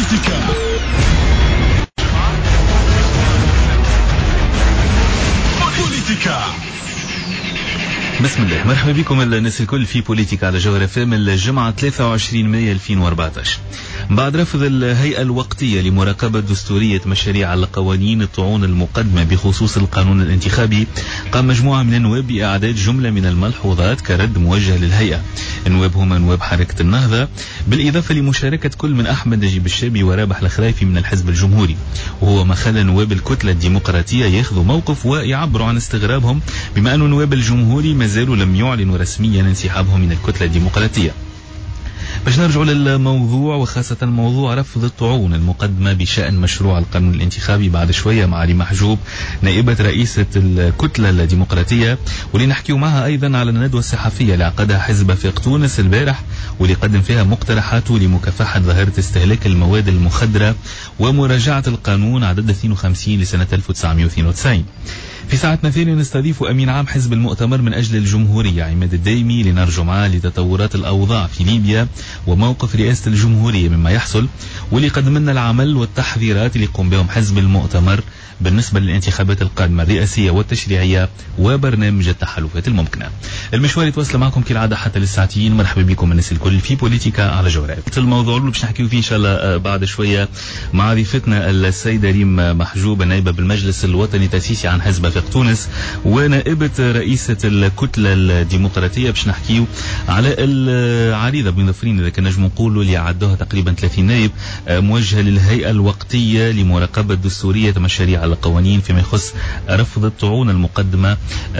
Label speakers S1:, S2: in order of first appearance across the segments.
S1: بسم الله، مرحبا بكم الناس الكل في بوليتيكا على جوهر فم الجمعة 23 مايو 2014. بعد رفض الهيئة الوقتية لمراقبة دستورية مشاريع القوانين الطعون المقدمة بخصوص القانون الانتخابي، قام مجموعة من النواب بإعداد جملة من الملحوظات كرد موجه للهيئة. النواب هم نواب حركة النهضة، بالإضافة لمشاركة كل من أحمد نجيب الشابي ورابح الخرايفي من الحزب الجمهوري، وهو ما خلى نواب الكتلة الديمقراطية ياخذوا موقف ويعبروا عن استغرابهم بما أن نواب الجمهوري ما زالوا لم يعلنوا رسميا انسحابهم من الكتلة الديمقراطية. باش نرجعوا للموضوع، وخاصة موضوع رفض الطعون المقدمة بشأن مشروع القانون الانتخابي بعد شوية مع علي محجوب نائبة رئيسة الكتلة الديمقراطية، واللي نحكيو معها أيضا على الندوة الصحفية اللي عقدها حزب فيق تونس البارح، واللي قدم فيها مقترحاته لمكافحة ظاهرة استهلاك المواد المخدرة ومراجعة القانون عدد 52 لسنة 1992. في ساعتنا الثانية نستضيف أمين عام حزب المؤتمر من أجل الجمهورية عماد الدايمي لنرجع معاه لتطورات الأوضاع في ليبيا وموقف رئاسة الجمهورية مما يحصل، واللي قدم لنا العمل والتحذيرات اللي يقوم بهم حزب المؤتمر بالنسبة للانتخابات القادمة الرئاسية والتشريعية وبرنامج التحالفات الممكنة. المشوار يتواصل معكم كالعادة حتى للساعتين. مرحبا بكم الناس الكل في بوليتيكا على جوهر. الموضوع اللي باش نحكيو فيه إن شاء الله بعد شوية مع ضيفتنا السيدة ريم محجوب، نائبة بالمجلس الوطني التأسيسي عن حزب فيق تونس ونائبة رئيسة الكتلة الديمقراطية، باش نحكيو على العريضة بمظفرين إذا كان نجم نقولوا اللي عدوها تقريبا 30 نائب موجهة للهيئة الوقتية لمراقبة دستورية مشاريع القوانين فيما يخص رفض الطعون المقدمة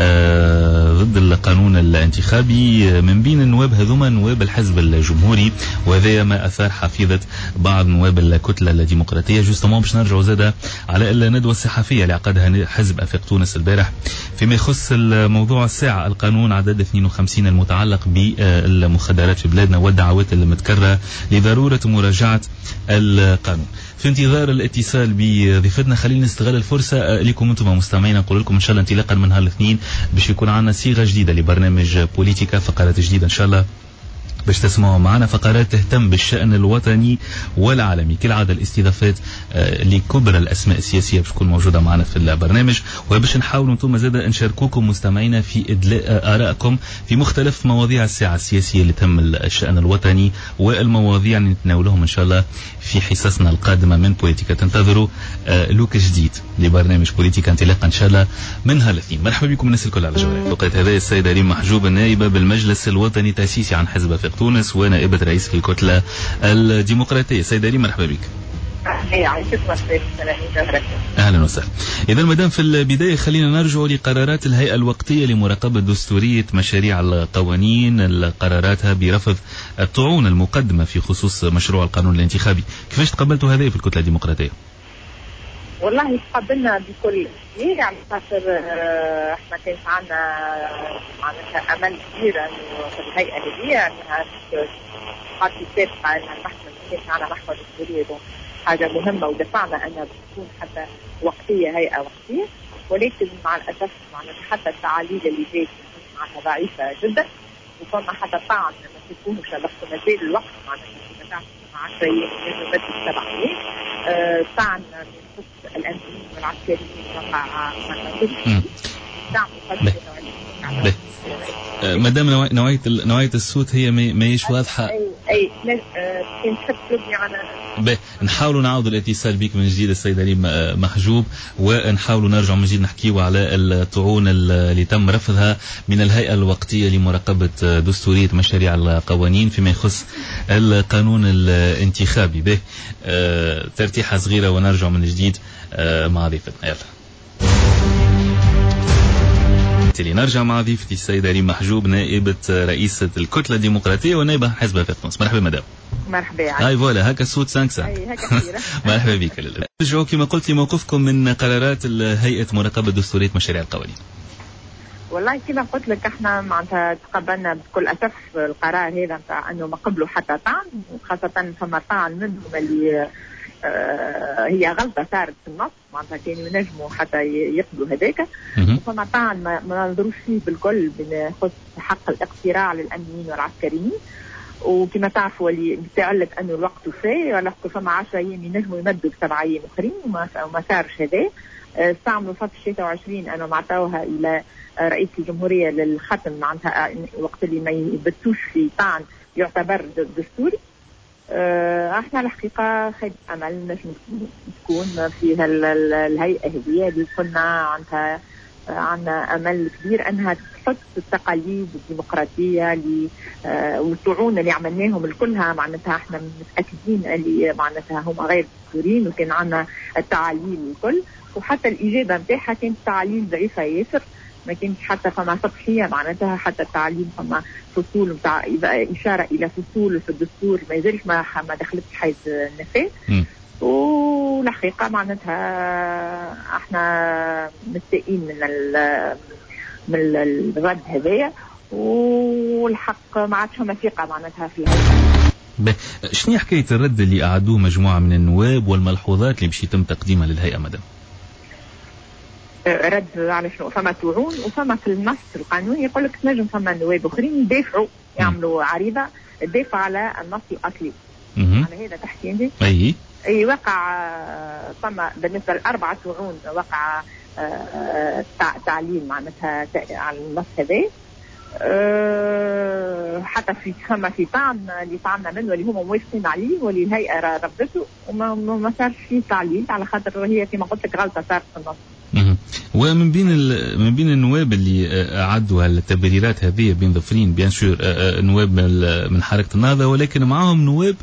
S1: ضد القانون الانتخابي من بين النواب هذوما نواب الحزب الجمهوري، وهذا ما أثار حفيظة بعض نواب الكتلة الديمقراطية. جوستمون باش نرجعوا زادة على الندوة الصحفية اللي عقدها حزب فيق تونس البارح فيما يخص الموضوع الساعة القانون عدد 52 المتعلق بالمخدرات في بلادنا والدعوات المتكررة لضرورة مراجعة القانون. في انتظار الاتصال بضيفتنا خلينا نستغل الفرصة لكم انتم مستمعين، نقول لكم ان شاء الله انطلاقا من هالاثنين باش يكون عندنا صيغة جديدة لبرنامج بوليتيكا، فقرات جديدة ان شاء الله باش تسمعوا معنا فقرات تهتم بالشأن الوطني والعالمي. كالعادة الاستضافات لكبرى الأسماء السياسية باش تكون موجودة معنا في البرنامج، وباش نحاولوا انتم زادا نشاركوكم مستمعينا في إدلاء آرائكم في مختلف مواضيع الساعة السياسية اللي تهم الشأن الوطني والمواضيع اللي نتناولهم إن شاء الله في حصصنا القادمة من بوليتيكا. تنتظروا لوك جديد لبرنامج بوليتيكا انطلاقا إن شاء الله من هالاثنين. مرحبا بكم الناس الكل على جوهر. وقت هذا السيدة ريم محجوب النائبة بالمجلس الوطني التأسيسي عن حزب فيق تونس ونائبة رئيس الكتلة الديمقراطية. سيدة ريم مرحبا بك. اهلا وسهلا. اذا مدام في البدايه خلينا نرجع لقرارات الهيئه الوقتيه لمراقبه دستوريه مشاريع القوانين، القراراتها برفض الطعون المقدمه في خصوص مشروع القانون الانتخابي. كيفاش تقبلتوا هذا في الكتله الديمقراطيه؟
S2: والله تقبلنا بكل كبير، يعني خاطر احنا كان عندنا معناتها امل كبير في الهيئه هذه انها تعطي سابقه انها المحكمه كان عندنا محكمه دستوريه حاجه مهمه، ودفعنا انها تكون حتى وقتيه هيئه وقتيه، ولكن مع الاسف معناتها حتى التعاليل اللي جات معناتها ضعيفه جدا، وفما حتى طعن ما تكونش لقوا مازال الوقت معناتها ما تعرفش 10 ايام لازم بدي 7 ايام طعن من قسم الامنيين والعسكريين وقع
S1: مدام نوعية الصوت هي ماهيش واضحة.
S2: اي كان تكتب يعني
S1: نحاولوا نعاودوا الاتصال بك من جديد السيدة ريم محجوب، ونحاولوا نرجع من جديد نحكيوا على الطعون اللي تم رفضها من الهيئة الوقتية لمراقبة دستورية مشاريع القوانين فيما يخص القانون الانتخابي. به ترتيحة صغيرة ونرجع من جديد مع ضيفتنا. يلا نرجع مع ضيفتي السيدة ريم محجوب نائبة رئيسة الكتلة الديمقراطية ونائبة حزب فيق تونس. مرحبا مدام.
S2: مرحبا.
S1: هاي فوالا هكا الصوت سانكسا. مرحبا بك. رجعوا كما قلت موقفكم من قرارات هيئة مراقبة دستورية مشاريع القوانين.
S2: والله كما قلت لك احنا معناتها تقبلنا بكل اسف القرار هذا نتاع انه ما قبلوا حتى طعن، وخاصة فما طعن منهم اللي هي غلطة صارت في النص، معناتها كانوا ينجموا حتى يقبلوا هذاك، وفما طعن ما نظروش فيه بالكل بخصوص حق الاقتراع للأمنيين والعسكريين، وكما تعرفوا اللي بتقلك انه الوقت وفاه، ولقوا فما 10 ايام ينجموا يمدوا ب7 ايام اخرين وما صارش هذا. استعملوا فترة 26 انه معطوها الى رئيس الجمهورية للختم معناتها وقت اللي ما يبتوش في طعن يعتبر دستوري. احنا الحقيقة خير امل نجم تكون في الهيئة هذه اللي كنا عندنا امل كبير انها تحط التقاليد الديمقراطية والطعون اللي عملناهم الكلها معناتها احنا متأكدين اللي معناتها هم غير دستوريين، وكان عندنا التعاليل الكل، وحتى الإجابة نتاعها كانت تعاليل ضعيفة ياسر، ما كانش حتى فما سطحية معناتها، حتى التعليم فما فصول متاع إشارة إلى فصول في الدستور ما يزالش ما دخلتش حيز النفاذ. والحقيقة معناتها احنا مستائين من الرد هذايا، والحق ما عادش فما ثقة معناتها في الهيئة.
S1: شنو حكاية الرد اللي أعدوه مجموعة من النواب والملحوظات اللي باش يتم تقديمها للهيئة مدام؟
S2: رد على شنو؟ فما توعون وفما في النص القانوني يقول لك تنجم فما نواب اخرين يدافعوا يعملوا عريضه الدفاع على النص الاصلي. على هذا تحكي انت؟ اي وقع فما بالنسبه ل4 توعون وقع تعليل معناتها على النص هذا. حتى فما في طعن اللي طعنا منه اللي هم موافقين عليه واللي الهيئه رفضته، وما صارش فيه تعليل على خاطر هي كما قلت لك غلطه صارت في النص.
S1: ومن بين النواب اللي أعدوا التبريرات هذه بين ظفرين بيان سور نواب من حركة النهضة، ولكن معهم نواب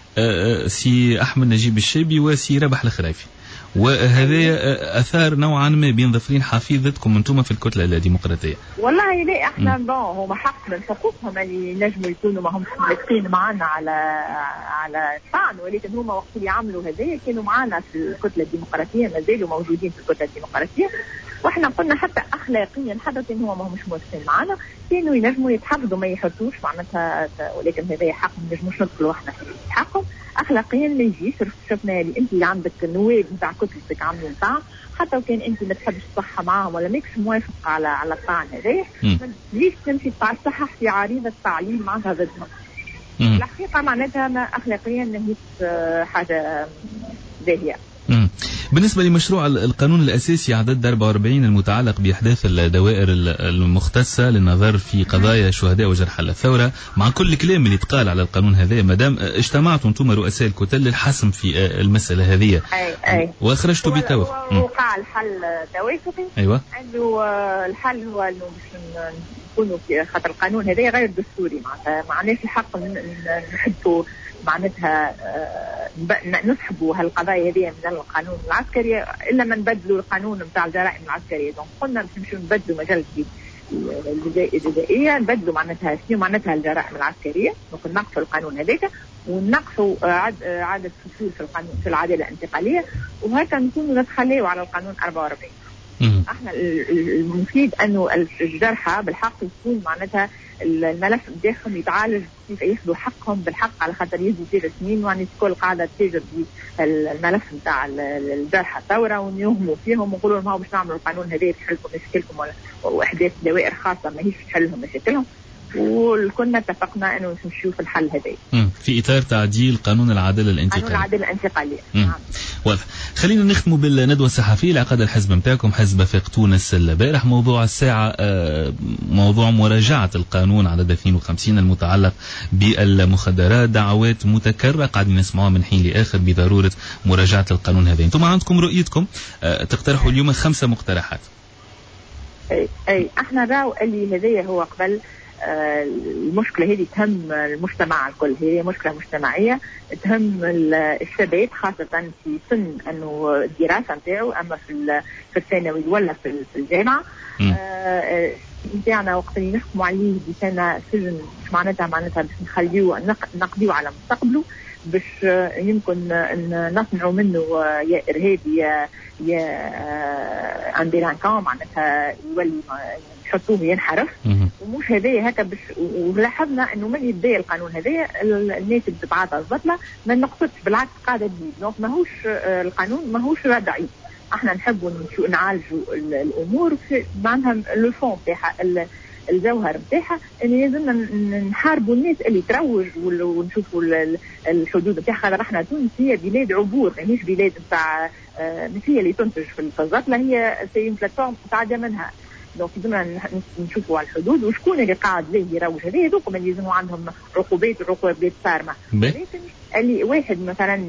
S1: سي أحمد نجيب الشيبي وسي ربح الخرايفي، وهذا أثار نوعا ما بين ظفرين حفيظتكم أنتم في الكتلة الديمقراطية.
S2: والله لا احنا هم حق من حقوقهم اللي نجموا يكونوا ما همش متفقين معنا على الطعن، ولكن هم وقت اللي عملوا هذايا كانوا معنا في الكتلة الديمقراطية، ما زالوا موجودين في الكتلة الديمقراطية، واحنا قلنا حتى اخلاقيا حتى كان هو ما همش موافقين معنا كانوا ينجموا يتحفظوا ما يحطوش معناتها، ولكن هذا حق ما نجموش ندخلوا احنا في حقهم اخلاقيا ما يجيش. شفنا اللي انت اللي عندك نواب نتاع كتلتك عاملين طعن، حتى وكان انت ما تحبش تصحى معهم ولا ماكش موافق على الطعن هذا، ليش تمشي تصحح في عريضة تعليل معناتها ضدهم؟ الحقيقة معناتها ما اخلاقيا ماهيش حاجة باهية.
S1: بالنسبة لمشروع القانون الأساسي عدد 44 المتعلق بإحداث الدوائر المختصة للنظر في قضايا شهداء وجرحى الثورة، مع كل الكلام اللي تقال على القانون هذا مدام اجتمعتم انتم رؤساء الكتل للحسم في المسألة هذه وأخرجتوا بتوافق،
S2: وقع الحل توافقي.
S1: أيوة.
S2: أنه الحل هو أنه باش نكونوا في خاطر القانون هذا غير دستوري، معناتها معناش الحق نحبوا معناتها نسحبوا هالقضايا هذه من القانون العسكري الا ما نبدلوا القانون نتاع الجرائم العسكريه. دونك قلنا باش نمشيو نبدلوا مجال الجزائيه، نبدلوا معناتها شنو معناتها الجرائم العسكريه، دونك نقصوا القانون هذاك ونقصوا عدد فصول في القانون في العداله الانتقاليه، وهكا نكونوا نتخليوا على القانون 44. احنا المفيد انه الجرحى بالحق يكون معناتها الملف نتاعهم يتعالج كيف ياخذوا حقهم بالحق، على خاطر يزيد 3 سنين يعني كل قاعده تتاجر بالملف نتاع الجرحى الثوره ونيهموا فيهم ونقولوا لهم هاو باش نعملوا القانون هذا يحل لكم مشاكلكم واحداث دوائر خاصه ماهيش تحل لهم مشاكلهم، وكنا اتفقنا انه نمشيو في الحل هذا
S1: في اطار تعديل قانون العداله الانتقاليه.
S2: قانون العداله الانتقاليه.
S1: واضح. خلينا نختموا بالندوه الصحفيه اللي عقد الحزب نتاعكم حزب فاق تونس البارح. موضوع الساعه موضوع مراجعه القانون عدد 52 المتعلق بالمخدرات، دعوات متكرره قاعدين نسمعوها من حين لاخر بضروره مراجعه القانون هذا. انتم عندكم رؤيتكم، تقترحوا اليوم 5 مقترحات.
S2: اي احنا راو اللي هذايا هو قبل المشكلة هذه تهم المجتمع الكل، هي مشكلة مجتمعية تهم الشباب خاصة في سن أنه الدراسة نتاعو، أما في الثانوي ولا في الجامعة نتاعنا وقت اللي نحكموا عليه بسنة سجن معناتها باش نخليه نقضيه على مستقبله، باش يمكن نصنعوا منه يا إرهابي يا انديلانكون معناتها يولي يحطوه ينحرف، ومش هذايا هكا باش. ولاحظنا انه من يبدا القانون هذايا الناس اللي بتتعاطى البطله ما نقصدش، بالعكس قاعده تزيد. دونك ماهوش القانون ماهوش ردعي، احنا نحبوا نعالجوا الامور في معناها لو فون تاعها الجوهر بتاعها ان لازمنا نحاربوا الناس اللي تروج ونشوفوا الحدود بتاعها. خاطر احنا تونس هي بلاد عبور، ماهيش بلاد نتاع مش هي اللي تنتج في الزطله، هي سي بلاتفورم متعدة منها. دونك لازمنا نشوفوا على الحدود وشكون اللي قاعد ليه يروج. هذه هذوكم اللي لازم عندهم عقوبات صارمه. لكن اللي واحد مثلا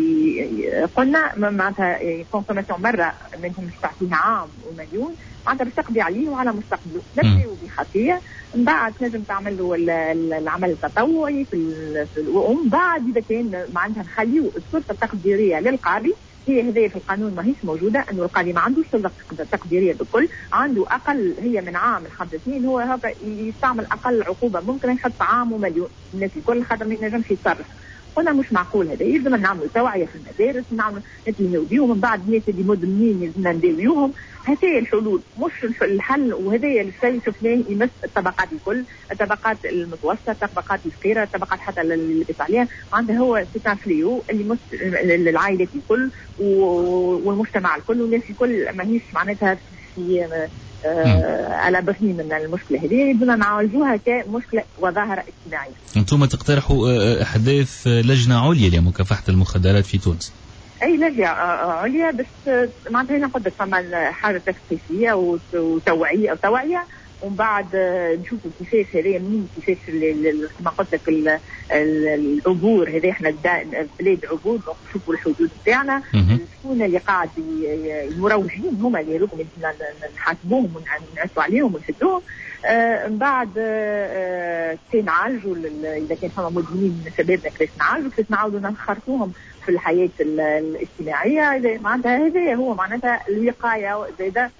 S2: قلنا معناتها كونسوماسيون برا ما نجمش تعطيه عام ومليون، معناتها باش تقضي عليه وعلى مستقبله، نبداو بخطيه من بعد تنجم تعمل له العمل التطوعي ومن بعد اذا كان معناتها نخليو السلطه التقديريه للقاضي. هي هذه في القانون ما هيش موجودة، أنه القاضي ما عندوش سلطة تقديرية بكل، عنده أقل هي من عام ل5 سنين، هو هذا يستعمل أقل عقوبة ممكن يحط عام ومليون الناس الكل، خاطر ما ينجمش يتصرف. قلنا مش معقول هذا، يلزم نعملوا توعية في المدارس، نعملوا نتلهوا بيهم، من بعد الناس اللي مدمنين يلزمنا نداويوهم. هذه الحلول مش الحل، وهذا الشيء شفناه يمس الطبقات الكل، الطبقات المتوسطة، الطبقات الفقيرة، الطبقات حتى اللي عليها عندها هو سيتان فليو اللي مس العائلات الكل والمجتمع الكل والناس الكل، ماهيش معناتها في على بطني من المشكلة هذه، بدنا نعالجوها كمشكلة وظاهرة اجتماعية.
S1: أنتم تقترحوا إحداث لجنة عليا لمكافحة المخدرات في تونس؟
S2: أي لجنة عليا بس معناتها هنا قد فما حاجة تثقيفية وتوعية ومن بعد نشوفوا كيفاش هذا منين كيفاش كما قلت لك العبور هذا، احنا بلاد عبور، نشوفوا الحدود بتاعنا، شكون اللي قاعد المروجين هما اللي لازم نحاسبوهم ونعسوا عليهم ونشدوهم. من بعد نعالجوا اذا كان فما مدمنين من شبابنا كيفاش نعالجوا، كيفاش نعاودوا نخرطوهم في الحياة الاجتماعية. معناتها هذا هو معناتها الوقاية زايدة.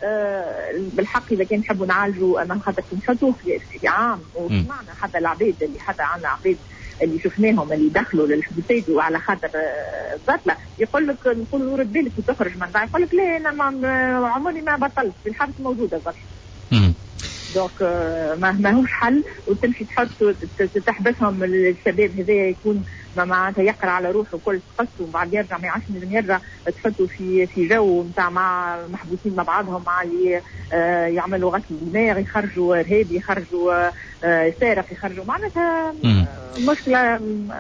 S2: بالحق إذا كان نحبوا نعالجوا أنا خاطر نشطوا في عام، وسمعنا حتى العبيد اللي حتى عنا عبيد اللي شفناهم اللي دخلوا للحبسات وعلى خاطر بطلة يقول لك نقول ورد بالك وتخرج من بعد، يقول لك لا أنا عمري ما بطلت في الحبس موجودة بطلة. دونك ما هوش حل، وتمشي تحط تحبسهم الشباب هذا يكون معناتها يقرا على روحه كل تقص وبعد يرجع ما يعرفش يرجع، تحطوا في جو نتاع مع محبوسين مع بعضهم، مع اللي يعملوا غسل دماغ، يخرجوا ارهابي، يخرجوا سارق، يخرجوا معناتها مشكله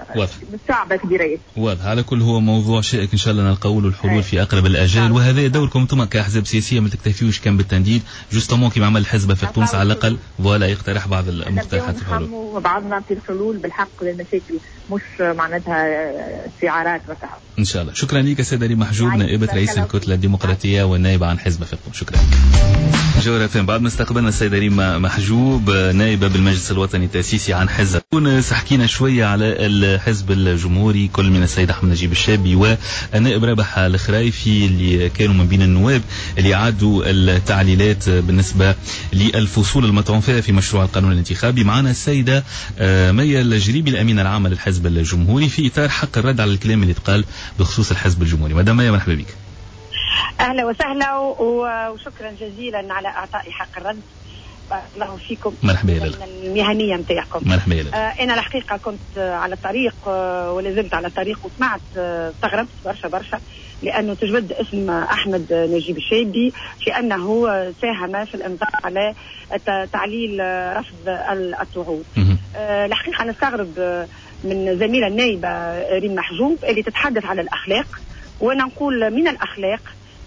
S2: صعبه كبيره.
S1: واضح. على كل هو موضوع شائك، ان شاء الله نلقاو له الحلول في اقرب الاجال، وهذا دوركم انتم كاحزاب سياسيه، ما تكتفيوش كان بالتنديد جوستومون كيما عمل الحزب في تونس على الاقل ولا يقترح بعض المقترحات الحلول.
S2: بعضنا في الحلول بالحق للمشاكل مش معناتها شعارات بس.
S1: ان شاء الله. شكرا لك السيدة ريم محجوب، نائبة رئيس الكتلة الديمقراطية والنائبة عن حزب فقه. شكرا. جورة فين بعد ما استقبلنا السيدة ريم محجوب نائبة بالمجلس الوطني التأسيسي عن حزب تونس، حكينا شوية على الحزب الجمهوري كل من السيد أحمد نجيب الشابي والنائب رابح الخرايفي اللي كانوا من بين النواب اللي عادوا التعليلات بالنسبة للفصول المطعون فيها في مشروع القانون الانتخابي. معنا السيدة ميا الجريبي الأمينة العامة للحزب الجمهوري في إطار حق الرد على الكلام اللي اتقال بخصوص الحزب الجمهوري. مدام ميا مرحبا بك.
S3: أهلا وسهلا وشكرا جزيلا على إعطاء حق الرد. الله فيكم.
S1: مرحبا لك.
S3: المهنية متاعكم.
S1: مرحبا لك.
S3: أنا الحقيقة كنت على الطريق ولازلت على الطريق وسمعت استغربت برشا لأنه تجبد اسم أحمد نجيب الشابي في أنه ساهم في الإمضاء على تعليل رفض الوعود. الحقيقة أنا استغرب من زميلة النائبة ريم محجوب اللي تتحدث على الأخلاق، وأنا نقول من الأخلاق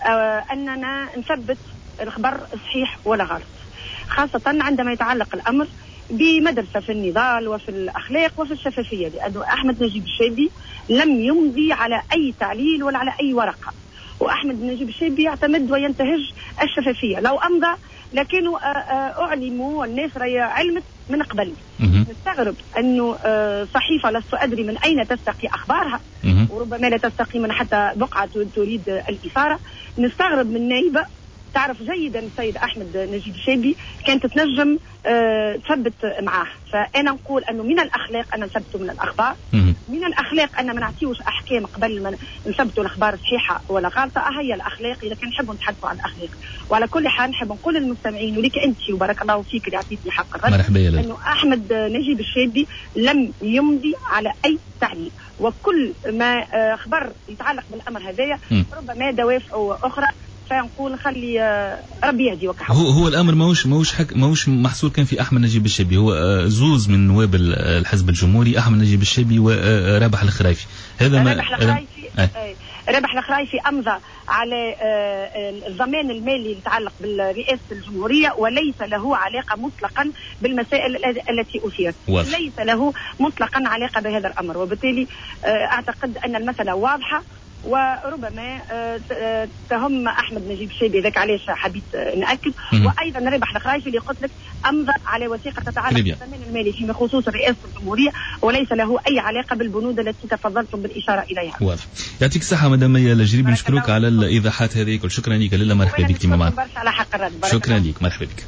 S3: أننا نثبت الخبر صحيح ولا غلط، خاصة عندما يتعلق الأمر بمدرسة في النضال وفي الأخلاق وفي الشفافية، لأنه أحمد نجيب الشابي لم يمضي على أي تعليل ولا على أي ورقة، وأحمد نجيب الشابي يعتمد وينتهج الشفافية. لو أمضى لكنوا أعلموا والناس علمت من قبل. نستغرب أنه صحيفة لست أدري من أين تستقي أخبارها، وربما لا تستقي من حتى بقعة تريد الإثارة. نستغرب من نائبة تعرف جيدا السيد أحمد نجيب الشابي كانت تنجم تثبت معاه. فأنا نقول أنه من الأخلاق أن نثبتوا من الأخبار، من الأخلاق أن ما نعطيوش أحكام قبل ما نثبتوا الأخبار صحيحة ولا غلطة. هي الأخلاق إذا كان نحبوا نتحدثوا عن الأخلاق. وعلى كل حال نحب نقول للمستمعين ولك أنت وبارك الله فيك اللي عطيتني حق الرد أنه أحمد نجيب الشابي لم يمضي على أي تعليق، وكل ما خبر يتعلق بالأمر هذايا ربما دوافع أخرى فنقول خلي ربي يهدي وكحل.
S1: هو الامر ماهوش محصور كان في احمد نجيب الشيبي، هو زوز من نواب الحزب الجمهوري، احمد نجيب الشيبي ورابح الخرايفي. هذا ما
S3: رابح الخرايفي أمضى على الضمان المالي اللي يتعلق برئاسة الجمهورية، وليس له علاقة مطلقا بالمسائل التي أثيرت، ليس له مطلقا علاقة بهذا الأمر، وبالتالي أعتقد أن المسألة واضحة، وربما تهم احمد نجيب الشيبي، ذاك علاش حبيت ناكد. وايضا رابح الخرايفي اللي قلت لك امضى على وثيقه تتعلق بالضمان المالي فيما خصوص رئاسه الجمهوريه، وليس له اي علاقه بالبنود التي تفضلتم بالاشاره اليها.
S1: واضح. يعطيك الصحه مدام ميا الجريبي، نشكرك على الايضاحات هذه الكل. شكرا لك. لله مرحبا بك معنا.
S3: على حق الرد.
S1: شكرا لك. مرحبا بك.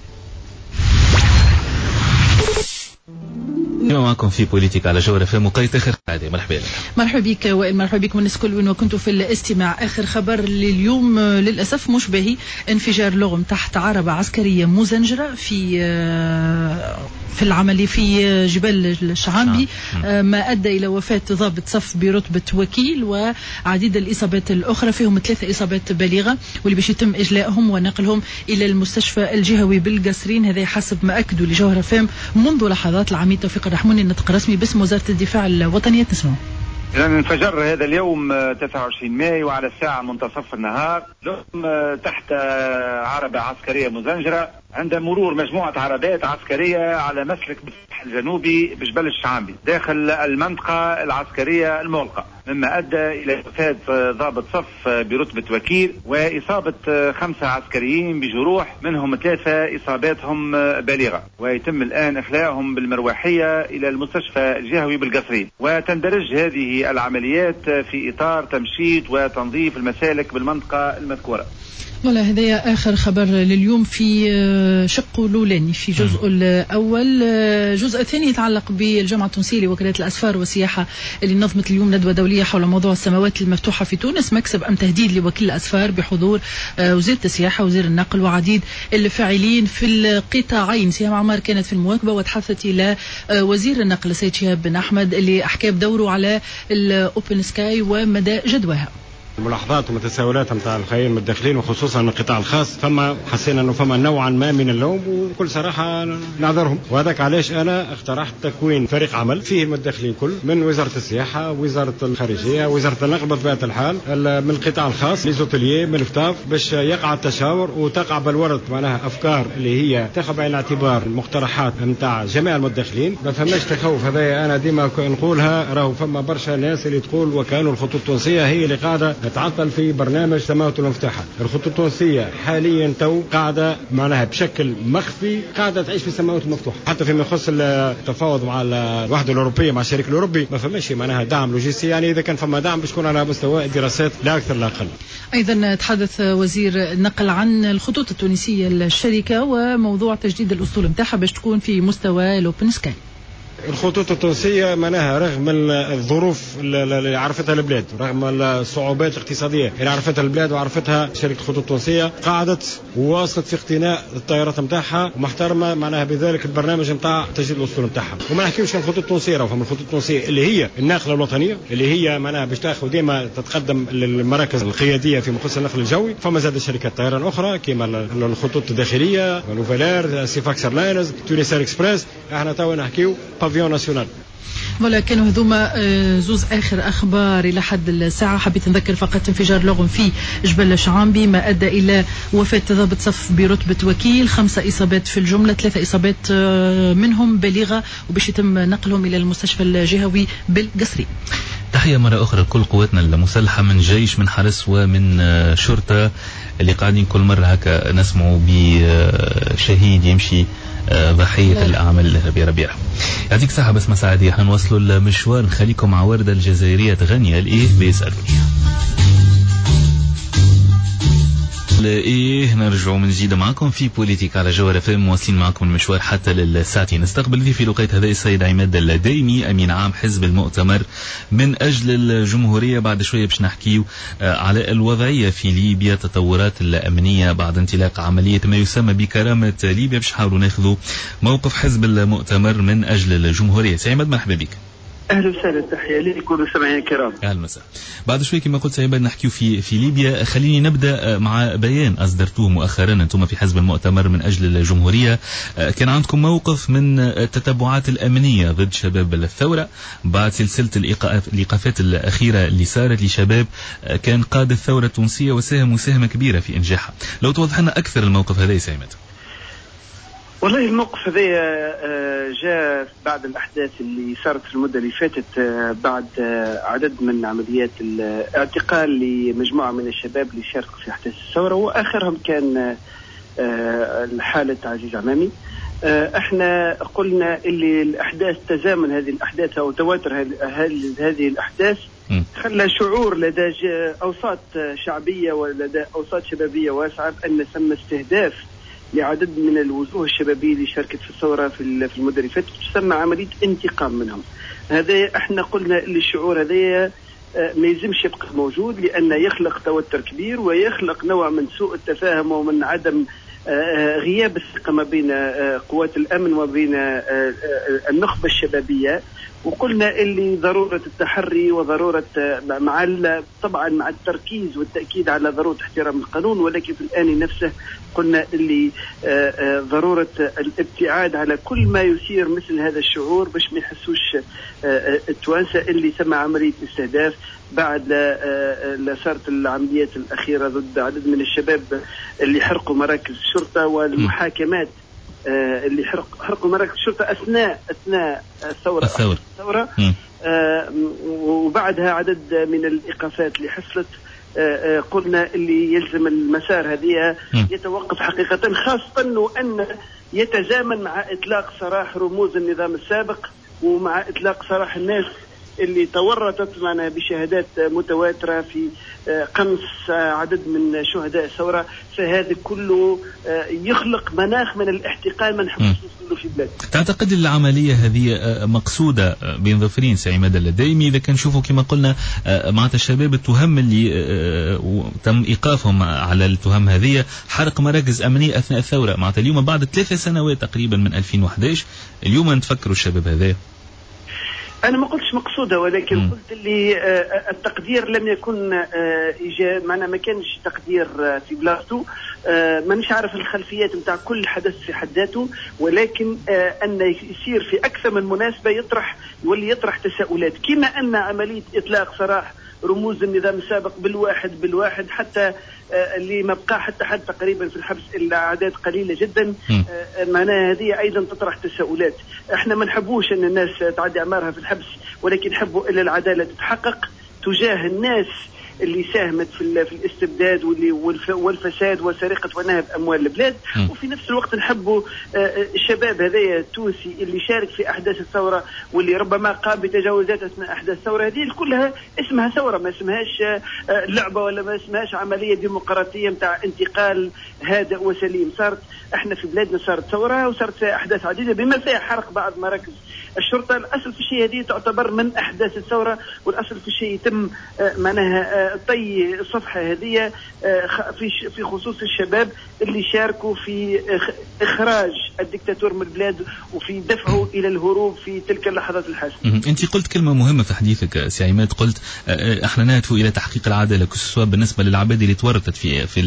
S1: معكم في بوليتيك على جوهر FM وقيت آخر قاعدة. مرحبا لك.
S4: مرحبا بك وائل، مرحبا بكم الناس كل وين وكنتوا في الاستماع. آخر خبر لليوم للأسف مش باهي، انفجار لغم تحت عربة عسكرية مزنجرة في العملية في جبال الشعامبي، ما أدى إلى وفاة ضابط صف برتبة وكيل وعديد الإصابات الأخرى، فيهم 3 إصابات بالغة، واللي باش يتم إجلائهم ونقلهم إلى المستشفى الجهوي بالقصرين. هذا حسب ما أكدوا لجوهر FM منذ لحظات العميد توفيق الرحموني، النطق رسمي باسم وزارة الدفاع الوطنية. نسمعوا.
S5: إذن انفجر هذا اليوم 29 مايو على الساعة منتصف النهار لغم تحت عربة عسكرية مزنجرة عند مرور مجموعة عربات عسكرية على مسلك بالساحل الجنوبي بجبل الشعامبي داخل المنطقة العسكرية المغلقة، مما أدى إلى وفاة ضابط صف برتبة وكيل وإصابة 5 عسكريين بجروح، منهم 3 إصاباتهم بالغة، ويتم الآن إخلاءهم بالمروحية إلى المستشفى الجهوي بالقصرين. وتندرج هذه العمليات في إطار تمشيط وتنظيف المسالك بالمنطقة المذكورة.
S4: والله هذا آخر خبر لليوم في شقه الأولاني في جزء الأول. الجزء الثاني يتعلق بالجامعة التونسية لوكالة الأسفار والسياحة اللي نظمت اليوم ندوة دولية حول موضوع السماوات المفتوحة في تونس، مكسب أم تهديد لوكيل الأسفار بحضور وزيرة السياحة وزير النقل وعديد الفاعلين في القطاعين. سهام عمار كانت في المواكبة وتحدثت إلى وزير النقل السيد شهاب بن أحمد اللي أحكى بدوره على الأوبن سكاي ومدى جدواها.
S6: الملاحظات والتساؤلات نتاع الخير الداخلين وخصوصا من القطاع الخاص، فما حسينا انه فما نوعا ما من اللوم، وبكل صراحه نعذرهم، وهذاك علاش انا اقترحت تكوين فريق عمل فيه المداخلين كل من وزاره السياحه، وزاره الخارجيه، وزاره النقل بطبيعه الحال، من القطاع الخاص ليزوتيليي من الفتاف، باش يقع التشاور وتقع بالورد معناها افكار اللي هي تاخذ بعين الاعتبار المقترحات نتاع جميع المداخلين. ما فماش تخوف، هذا انا ديما نقولها، راهو فما برشا ناس اللي تقول وكانوا الخطوط التونسيه هي اللي قاعده تعطل في برنامج سماوات المفتوحة. الخطوط التونسية حاليا تو قاعدة معناها بشكل مخفي قاعدة تعيش في السماوات المفتوحة، حتى فيما يخص التفاوض مع الوحدة الأوروبية مع الشريك الأوروبي ما فماش معناها دعم لوجستي، يعني إذا كان فما دعم بتكون على مستوى الدراسات لا أكثر لا أقل.
S4: أيضا تحدث وزير النقل عن الخطوط التونسية الشركة وموضوع تجديد الأسطول متاعها باش تكون في مستوى الأوبن سكاي.
S6: الخطوط التونسية معناها رغم الظروف اللي عرفتها البلاد، رغم الصعوبات الاقتصادية اللي عرفتها البلاد وعرفتها شركة الخطوط التونسية، قعدت وواصلت في اقتناء الطائرات نتاعها ومحترمة معناها بذلك البرنامج نتاع تجديد الأسطول نتاعها. وما نحكيوش عن الخطوط التونسية، راهو الخطوط التونسية اللي هي الناقلة الوطنية اللي هي معناها باش تاخذ ديما تتقدم للمراكز القيادية في مخصص النقل الجوي. فما زاد شركات طيران أخرى كما الخطوط الداخلية، نوفيلير، سيفاكس ايرلاينز، تونس اكسبريس. احنا تو نحكيو بافيون ناسيونال.
S4: ولكن هذوما زوز آخر أخبار إلى حد الساعة. حبيت نذكر فقط انفجار لغم في جبل الشعامبي ما أدى إلى وفاة ضابط صف برتبة وكيل، 5 إصابات في الجملة، 3 إصابات منهم بالغة، وباش يتم نقلهم إلى المستشفى الجهوي بالقصري.
S1: تحية مرة أخرى لكل قواتنا المسلحة من جيش من حرس ومن شرطة اللي قاعدين كل مرة هكا نسمعوا بشهيد يمشي ضحية الأعمال الإرهابية. ربيع يعطيك صحة. بس مساعدية حنوصلوا المشوار، نخليكم مع وردة الجزائرية تغني الإيه بيسألوني ايه. نرجعوا من جديد معكم في بوليتيك على جوهر FM، مواصلين معكم المشوار حتى للساعتين. نستقبل ضيفي لقيت هذا السيد عماد الديمي امين عام حزب المؤتمر من اجل الجمهوريه. بعد شويه باش نحكيو على الوضعيه في ليبيا، تطورات الامنيه بعد انطلاق عمليه ما يسمى بكرامه ليبيا، باش نحاولوا ناخذوا موقف حزب المؤتمر من اجل الجمهوريه. سي عماد مرحبا بك.
S7: اهلا وسهلا، تحيه لكم المستمعين الكرام.
S1: اهلا وسهلا. بعد شوي كما قلت سيبا نحكيو في ليبيا. خليني نبدا مع بيان اصدرتوه مؤخرا انتم في حزب المؤتمر من اجل الجمهوريه. كان عندكم موقف من التتبعات الامنيه ضد شباب الثوره بعد سلسله الايقافات الاخيره اللي صارت لشباب كان قاد الثوره التونسيه وساهم مساهمه كبيره في انجاحها. لو توضح لنا اكثر الموقف هذا يا سعيمات.
S7: والله الموقف هذا جاء بعد الأحداث اللي صارت في المدة اللي فاتت، بعد عدد من عمليات الاعتقال لمجموعة من الشباب اللي شاركوا في أحداث الثورة، وآخرهم كان حالة عزيز عمامي. احنا قلنا اللي الأحداث تزامن هذه الأحداث أو تواتر هذه الأحداث خلى شعور لدى أوساط شعبية ولدى أوساط شبابية واسعة أن ثم استهداف لعدد من الوجوه الشبابية اللي شاركت في الثورة في المدة اللي فاتت، تسمى عملية انتقام منهم. هذا احنا قلنا اللي الشعور هذا ما يلزمش يبقى موجود، لأنه يخلق توتر كبير ويخلق نوع من سوء التفاهم ومن عدم غياب الثقة ما بين قوات الأمن وبين النخبة الشبابية. وقلنا اللي ضرورة التحري وضرورة طبعا مع التركيز والتأكيد على ضرورة احترام القانون، ولكن في الآن نفسه قلنا اللي ضرورة الابتعاد على كل ما يثير مثل هذا الشعور باش ما يحسوش التوانسة اللي سمى عملية استهداف بعد لا صارت العمليات الأخيرة ضد عدد من الشباب اللي حرقوا مراكز الشرطة والمحاكمات اللي حرقوا مراكز الشرطة أثناء الثورة. وبعدها عدد من الإيقافات اللي حصلت. قلنا اللي يلزم المسار هذه يتوقف حقيقة، خاصة وأن يتزامن مع إطلاق سراح رموز النظام السابق ومع إطلاق سراح الناس اللي تورطت معنا بشهادات متواترة في قنص عدد من شهداء الثورة. فهذا كله يخلق مناخ من الاحتقان من حبس كله في بلاد.
S1: تعتقد العملية هذه مقصودة بين ظفرين سعيماد الدايمي إذا كان نشوفوا كما قلنا مع الشباب التهم اللي تم إيقافهم على التهم هذه حرق مراكز أمنية أثناء الثورة مع اليوم بعد 3 سنوات تقريبا من 2011 اليوم نتفكروا الشباب هذا؟
S7: أنا ما قلتش مقصودة، ولكن قلت اللي التقدير لم يكن معنا ما كانش تقدير في بلاصته. ما نش عارف الخلفيات متاع كل حدث في حد ذاته، ولكن أن يصير في أكثر من مناسبة يطرح تساؤلات، كما أن عملية إطلاق سراح رموز النظام السابق بالواحد حتى اللي ما بقى حتى حد تقريبا في الحبس إلا أعداد قليلة جدا. معناها هذه أيضا تطرح تساؤلات. احنا ما نحبوش أن الناس تعدي أعمارها في الحبس، ولكن نحبوا إلا العدالة تتحقق تجاه الناس اللي ساهمت في الاستبداد والفساد وسرقة ونهب أموال البلاد. وفي نفس الوقت نحبوا الشباب هذايا التونسي اللي شارك في أحداث الثورة واللي ربما قام بتجاوزات أثناء أحداث الثورة. هذه كلها اسمها ثورة، ما اسمهاش لعبة ولا ما اسمهاش عملية ديمقراطية متاع انتقال هادئ وسليم. صارت احنا في بلادنا صارت ثورة وصارت فيها أحداث عديدة بما فيها حرق بعض مراكز الشرطة. الأصل في الشيء هذه تعتبر من أحداث الثورة، والأصل في الشيء يتم معناها طي الصفحة هذه في خصوص الشباب اللي شاركوا في إخراج الدكتاتور من البلاد وفي دفعه إلى الهروب في تلك اللحظات الحاسمة.
S1: أنت قلت كلمة مهمة في حديثك سي عماد، قلت احنا نهدف إلى تحقيق العدالة كسوا بالنسبة للعباد اللي تورطت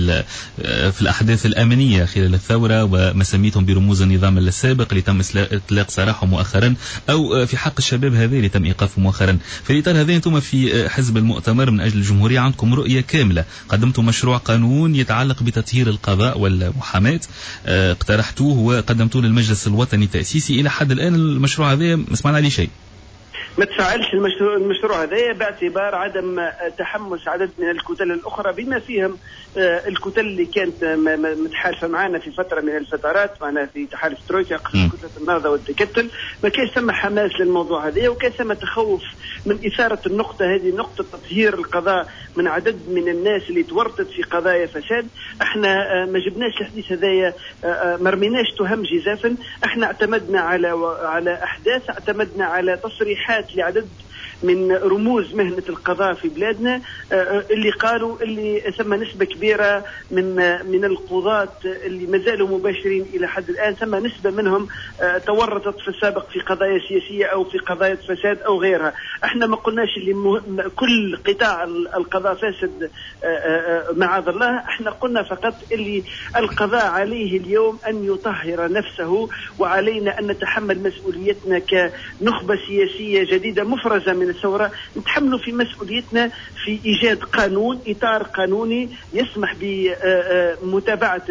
S1: في الأحداث الأمنية خلال الثورة وما سميتهم برموز النظام السابق اللي تم إطلاق سراحهم مؤخرا، أو في حق الشباب هذا اللي تم إيقافه مؤخرا. في الإطار هذا أنتم في حزب المؤتمر من أجل الجمهورية عندكم رؤية كاملة، قدمتم مشروع قانون يتعلق بتطهير القضاء والمحاماة، اقترحتوه وقدمتوه للمجلس الوطني التأسيسي. إلى حد الآن المشروع هذا ما سمعنا عليه شيء.
S7: ما تفعلش المشروع هذا باعتبار عدم تحمس عدد من الكتل الأخرى بما فيهم الكتل اللي كانت متحالفة معنا في فترة من الفترات، معنا في تحالف ترويكا كتلة النهضة والتكتل. ما كان ثم حماس للموضوع هذا، وكان ثم تخوف من إثارة النقطة هذه، نقطة تطهير القضاء من عدد من الناس اللي تورطت في قضايا فساد. احنا ما جبناش الحديث هذايا، ما رميناش تهم جزافا. احنا اعتمدنا على أحداث، اعتمدنا على تصريحات لعدد من رموز مهنة القضاء في بلادنا، اللي قالوا اللي ثم نسبة كبيرة من القضاة اللي ما زالوا مباشرين إلى حد الآن، ثم نسبة منهم تورطت في السابق في قضايا سياسية أو في قضايا فساد أو غيرها. احنا ما قلناش اللي كل قطاع القضاء فاسد معاذ الله، احنا قلنا فقط اللي القضاء عليه اليوم أن يطهر نفسه، وعلينا أن نتحمل مسؤوليتنا كنخبة سياسية جديدة مفرزة من الثورة، نتحمل في مسؤوليتنا في إيجاد قانون، إطار قانوني يسمح بمتابعة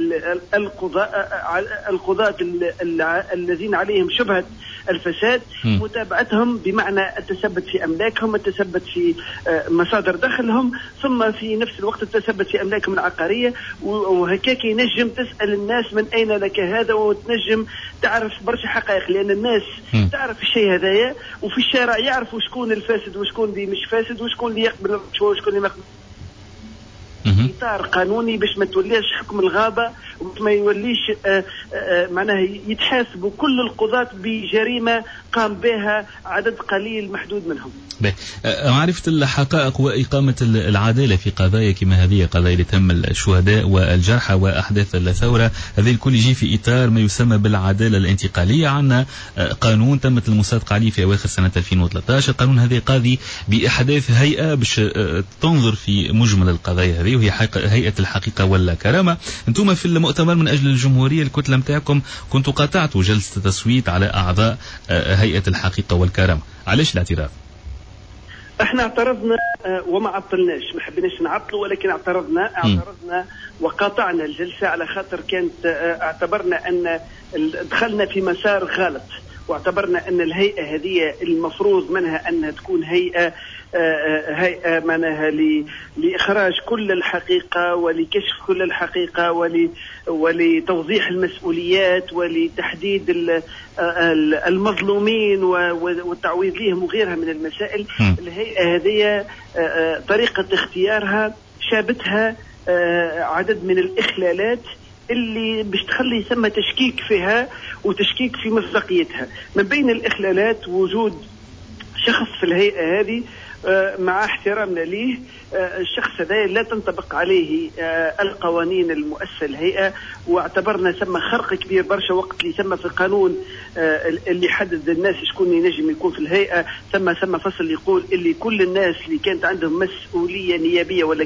S7: القضاة الذين عليهم شبهة الفساد، متابعتهم بمعنى التثبت في أملاكهم، التثبت في مصادر دخلهم، ثم في نفس الوقت التثبت في أملاكهم العقارية. وهكاك ينجم تسأل الناس من أين لك هذا، وتنجم تعرف برشا حقائق، لأن الناس تعرف الشيء هذايا، وفي الشارع يعرفوا شكون الفاسد وشكون اللي مش فاسد وشكون اللي يقبل وشكون اللي ما يقبل. إطار قانوني باش ما توليش حكم الغابة، وباش ما يوليش معناها يتحاسبوا كل القضاة بجريمة قام بها عدد قليل محدود منهم.
S1: معرفة الحقائق وإقامة العدالة في قضايا كما هذه، قضايا اللي تم الشهداء والجرحى وأحداث الثورة، هذه الكل يجي في إطار ما يسمى بالعدالة الانتقالية. عندنا قانون تمت المصادقة عليه في أواخر سنة 2013. القانون هذا قاضي بإحداث هيئة باش تنظر في مجمل القضايا هذه، وهي هيئة الحقيقة والكرامة. أنتم في المؤتمر من أجل الجمهورية الكتلة متاعكم كنتوا قاطعتوا جلسة تصويت على أعضاء هيئة الحقيقة والكرامة، علاش الاعتراض؟
S7: احنا اعترضنا وما عطلناش، ما حبيناش نعطلوا، ولكن اعترضنا وقاطعنا الجلسة على خاطر كانت اعتبرنا ان دخلنا في مسار غلط، واعتبرنا ان الهيئة هذه المفروض منها انها تكون هيئة معناها لإخراج كل الحقيقة ولكشف كل الحقيقة ولتوضيح المسؤوليات ولتحديد المظلومين والتعويض لهم وغيرها من المسائل. الهيئة هذه طريقة اختيارها شابتها عدد من الإخلالات اللي باش تخلي ثم تشكيك فيها وتشكيك في مصداقيتها. من بين الإخلالات وجود شخص في الهيئة هذه مع احترامنا ليه، الشخص هذا لا تنطبق عليه القوانين المؤسسة الهيئة، واعتبرنا ثم خرق كبير برشا وقت اللي ثم في القانون اللي حدد الناس شكون ينجم يكون في الهيئة. ثم فصل يقول اللي كل الناس اللي كانت عندهم مسؤولية نيابية ولا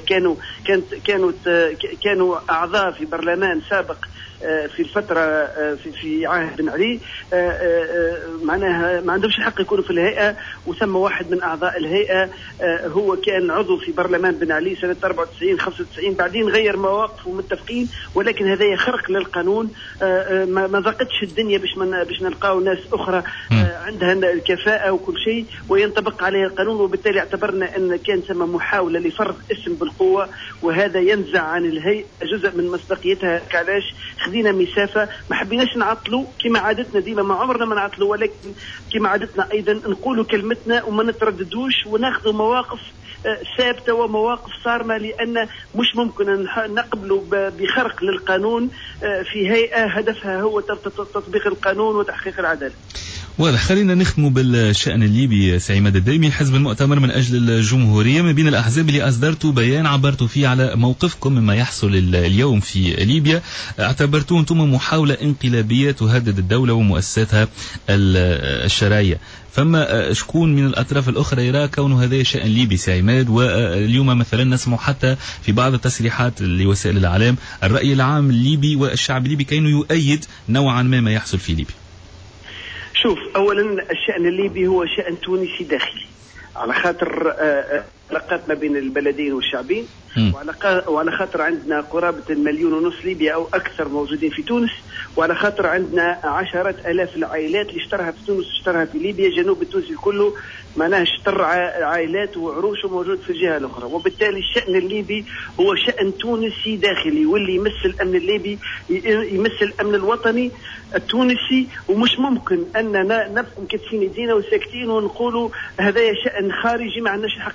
S7: كانوا أعضاء في برلمان سابق في الفترة في عهد بن علي معناها ما عندهمش الحق يكونوا في الهيئة. وثم واحد من أعضاء الهيئة هو كان عضو في برلمان بن علي سنة 94 95، بعدين غير مواقفه ومتفقين، ولكن هذا يخرق للقانون. ما ضاقتش الدنيا باش نلقاو ناس أخرى عندها الكفاءة وكل شيء وينطبق عليها القانون. وبالتالي اعتبرنا أن كان ثم محاولة لفرض اسم بالقوة، وهذا ينزع عن الهيئة جزء من مصداقيتها. علاش خذينا مسافة، ما حبيناش نعطلوا كما عادتنا ديما، ما عمرنا ما نعطلوا، ولكن كما عادتنا أيضا نقولوا كلمتنا وما نترددوش وناخذوا مواقف ثابتة ومواقف صارمة، لأن مش ممكن نقبلوا بخرق للقانون في هيئة هدفها هو تطبيق القانون وتحقيق العدالة.
S1: واضح. خلينا نختموا بالشأن الليبي. سي عماد الدايمي، حزب المؤتمر من أجل الجمهورية من بين الأحزاب اللي أصدرتوا بيان عبرتوا فيه على موقفكم مما يحصل اليوم في ليبيا، اعتبرتوه أنتم محاولة انقلابية تهدد الدولة ومؤسساتها الشرعية. فما شكون من الأطراف الأخرى يرى كونه هذا شأن ليبي سي عماد؟ واليوم مثلا نسمع حتى في بعض التصريحات لوسائل الإعلام الرأي العام الليبي والشعب الليبي كأنه يؤيد نوعا ما يحصل في ليبيا.
S7: شوف، أولا الشأن الليبي هو شأن تونسي داخلي، على خاطر علاقات ما بين البلدين والشعبين، وعلى خاطر عندنا قرابة 1.5 مليون ليبيا أو أكثر موجودين في تونس، وعلى خاطر عندنا عشرات آلاف العائلات اللي اشترها في تونس واشترها في ليبيا. جنوب التونسي كله معناه اشتر عائلات وعروشه موجود في الجهة الأخرى. وبالتالي الشأن الليبي هو شأن تونسي داخلي، واللي يمس الأمن الليبي يمس الأمن الوطني التونسي. ومش ممكن أننا نبقى مكتفين يدينا وساكتين ونقولوا هذا شأن خارجي ما عندناش الحق ندخله.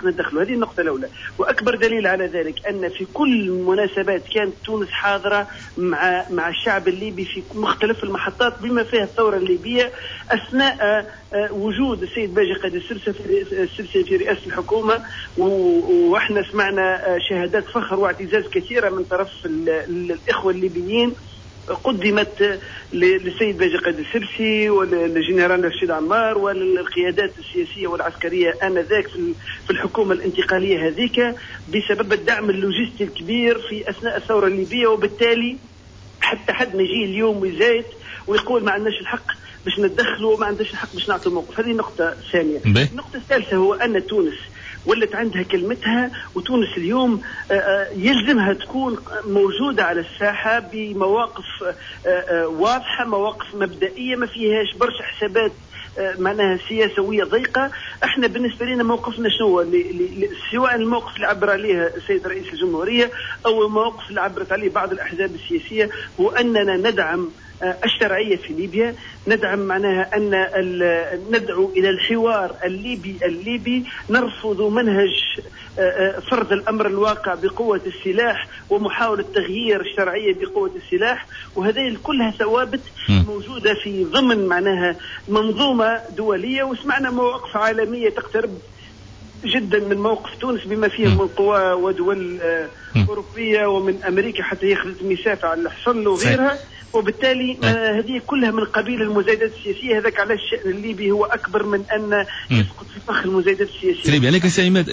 S7: هذه النقطة الأولى. وأكبر دليل على ذلك أن في كل المناسبات كانت تونس حاضرة مع الشعب الليبي في مختلف المحطات بما فيها الثورة الليبية أثناء وجود السيد باجي قائد السرسي في رئاسة الحكومة. وإحنا سمعنا شهادات فخر واعتزاز كثيرة من طرف الإخوة الليبيين قدمت للسيد باجي قائد السرسي والجنرال رشيد عمار والقيادات السياسية والعسكرية آنذاك في الحكومة الانتقالية هذيك بسبب الدعم اللوجستي الكبير في أثناء الثورة الليبية. وبالتالي حتى حد ما يجي اليوم ويزايد ويقول ما عندناش الحق باش ندخلوا وما عندناش الحق باش نعطوا موقف. هذه نقطة ثانية. النقطة الثالثة هو أن تونس ولت عندها كلمتها، وتونس اليوم يلزمها تكون موجودة على الساحة بمواقف واضحة، مواقف مبدئية ما فيهاش برشا حسابات معناها سياسوية ضيقة. احنا بالنسبة لنا موقفنا شنو؟ سواء الموقف اللي عبر عليه السيد رئيس الجمهورية أو الموقف اللي عبرت عليه بعض الأحزاب السياسية هو أننا ندعم الشرعية في ليبيا، ندعم معناها أن ندعو إلى الحوار الليبي، نرفض منهج فرض الأمر الواقع بقوة السلاح ومحاولة تغيير الشرعية بقوة السلاح. وهذه كلها ثوابت موجودة في ضمن معناها منظومة دولية، وسمعنا مواقف عالمية تقترب جدا من موقف تونس بما فيه من قوى ودول أوروبية ومن أمريكا حتى ياخذ مسافة على الحصل وغيرها. وبالتالي هذه كلها من قبيل المزايدات السياسية. هذاك على الشأن الليبي هو أكبر من أن يسقط في فخ المزايدات السياسية.
S1: طيب عليك سي عماد،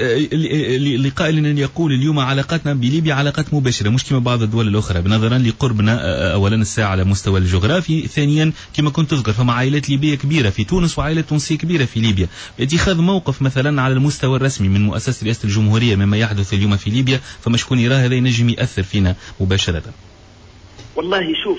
S1: لقائل أن يقول اليوم علاقاتنا بليبيا علاقات مباشرة مش كما بعض الدول الأخرى نظرا لقربنا أولا الساعة على مستوى الجغرافي، ثانيا كما كنت تذكر فما عائلات ليبية كبيرة في تونس وعائلات تونسية كبيرة في ليبيا. اتخاذ موقف مثلا على المستوى الرسمي من مؤسسة رئاسة الجمهورية مما يحدث اليوم في ليبيا فما شكون يراه هذا ينجم يأثر فينا مباشرة؟
S7: والله شوف،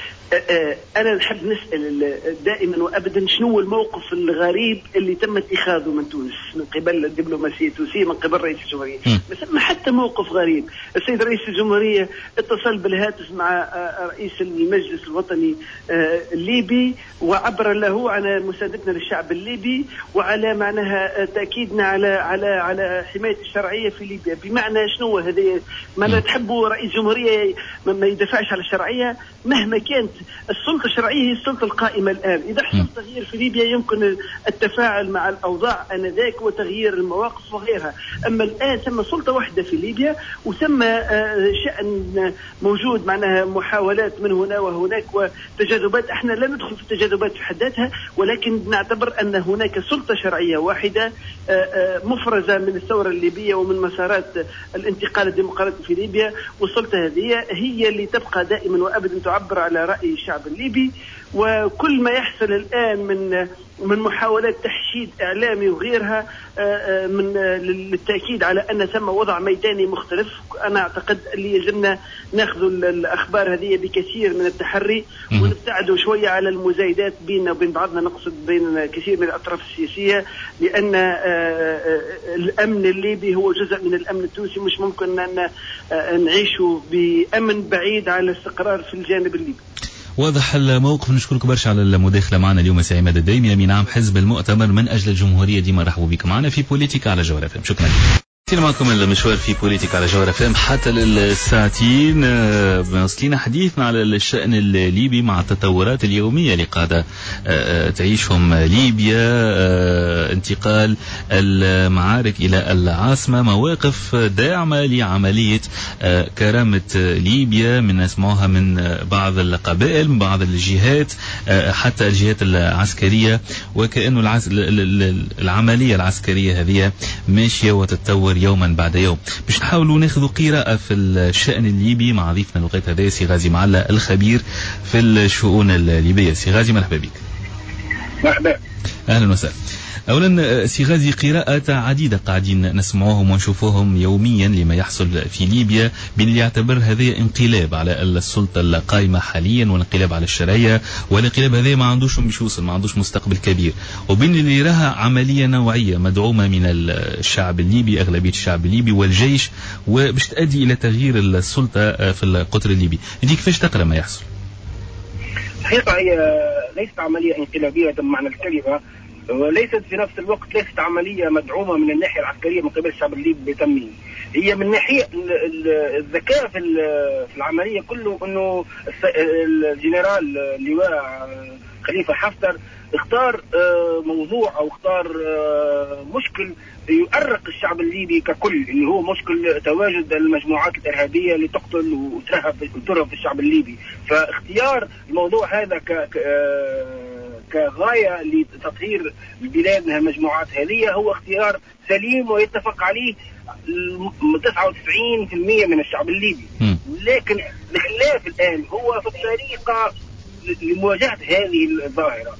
S7: أنا نحب نسأل دائما وأبدا شنو هو الموقف الغريب اللي تم اتخاذه من تونس من قبل الدبلوماسية التونسية من قبل رئيس الجمهورية. ما حتى موقف غريب. السيد رئيس الجمهورية اتصل بالهاتف مع رئيس المجلس الوطني الليبي وعبر له على مساندتنا للشعب الليبي وعلى معناها تأكيدنا على حماية الشرعية في ليبيا. بمعنى شنو هذا؟ ما تحبوا رئيس جمهورية ما يدفعش على الشرعية مهما كانت السلطة الشرعية هي السلطة القائمة الآن. إذا حصل تغيير في ليبيا يمكن التفاعل مع الأوضاع آنذاك وتغيير المواقف وغيرها. أما الآن ثم سلطة واحدة في ليبيا وثم شأن موجود معناها محاولات من هنا وهناك وتجاذبات. احنا لا ندخل في التجاذبات في حد ذاتها، ولكن نعتبر أن هناك سلطة شرعية واحدة مفرزة من الثورة الليبية ومن مسارات الانتقال الديمقراطي في ليبيا. والسلطة هذه هي اللي تبقى دائما وأبدا تعبر على رأي الشعب الليبي. وكل ما يحصل الآن من محاولات تحشيد إعلامي وغيرها من للتأكيد على أن ثم وضع ميداني مختلف، أنا أعتقد اللي يلزمنا ناخذ الأخبار هذه بكثير من التحري ونبتعدوا شوية على المزايدات بيننا وبين بعضنا، نقصد بين كثير من الأطراف السياسية، لأن الأمن الليبي هو جزء من الأمن التونسي. مش ممكن أن نعيشوا بأمن بعيد على الاستقرار في الجانب الليبي.
S1: واضح الموقف. نشكرك برشا على المداخلة معنا اليوم سي عماد الدايمي أمين عام حزب المؤتمر من أجل الجمهورية. ديما رحبوا بك معنا في بوليتيكا على جوهر FM. شكرا. معكم المشوار في بوليتيكا على جوهر FM حتى للساعتين. واصلين حديثنا على الشأن الليبي مع التطورات اليومية اللي قاعدة تعيشهم ليبيا، انتقال المعارك إلى العاصمة، مواقف داعمة لعملية كرامة ليبيا من نسمعها من بعض القبائل من بعض الجهات حتى الجهات العسكرية، وكأنه العملية العسكرية هذه ماشية وتتطور يوما بعد يوم. باش نحاولوا ناخذوا قراءة في الشأن الليبي مع ضيفنا الوقت هذا سي غازي معلا الخبير في الشؤون الليبية. سي غازي مرحبا بك.
S8: مرحبا.
S1: أهلا وسهلا. أولا سي غازي، قراءات عديدة قاعدين نسمعوهم ونشوفوهم يوميا لما يحصل في ليبيا بين اللي يعتبر هذا انقلاب على السلطة القائمة حاليا وانقلاب على الشرعية، والانقلاب هذا ما عندوش مش يوصل، ما عندوش مستقبل كبير، وبين اللي يراها عملية نوعية مدعومة من الشعب الليبي، أغلبية الشعب الليبي والجيش، وباش تؤدي إلى تغيير السلطة في القطر الليبي. انت كيفاش تقرأ ما يحصل؟
S8: الحقيقة هي ليست عملية انقلابية بمعنى الكلمة،
S7: وليست في نفس الوقت ليست عملية مدعومة من الناحية العسكرية من قبل الشعب الليبي بتمه. هي من ناحية الذكاء في العملية كله أنه الجنرال اللواء خليفة حفتر اختار موضوع أو اختار مشكل يؤرق الشعب الليبي ككل، اللي هو مشكل تواجد المجموعات الإرهابية اللي تقتل وترهب الشعب الليبي. فاختيار الموضوع هذا كغاية لتطهير البلاد من المجموعات هذه هو اختيار سليم ويتفق عليه 99% من الشعب الليبي. لكن الخلاف الآن هو في الطريقة لمواجهة هذه الظاهرة.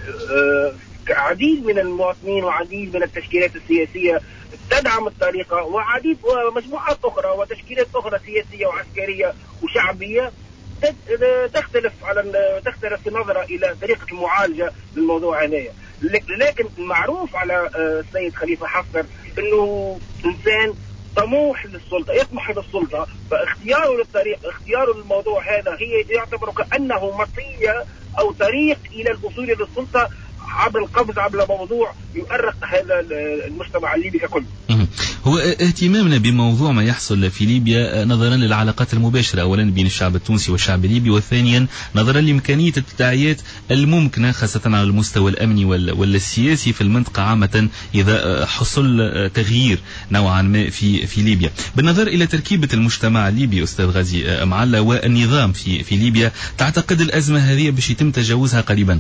S7: عديد من المواطنين وعديد من التشكيلات السياسية تدعم الطريقة، وعديد ومجموعات أخرى وتشكيلات أخرى سياسية وعسكرية وشعبية تختلف في نظرة إلى طريقة المعالجة للموضوع هذا. لكن المعروف على السيد خليفة حفتر أنه إنسان طموح للسلطة، يطمح للسلطة، فاختياره للطريق، اختياره للموضوع هذا هي يعتبر كأنه مطية أو طريق إلى الوصول للسلطة عبر القبض على موضوع يؤرق هذا المجتمع الليبي ككل.
S1: هو اهتمامنا بموضوع ما يحصل في ليبيا نظرا للعلاقات المباشرة أولا بين الشعب التونسي والشعب الليبي، وثانيا نظرا لإمكانية التداعيات الممكنة خاصة على المستوى الأمني والسياسي في المنطقة عامة إذا حصل تغيير نوعا ما في ليبيا. بالنظر إلى تركيبة المجتمع الليبي أستاذ غازي معلا والنظام في ليبيا، تعتقد الأزمة هذه باش يتم تجاوزها قريبا؟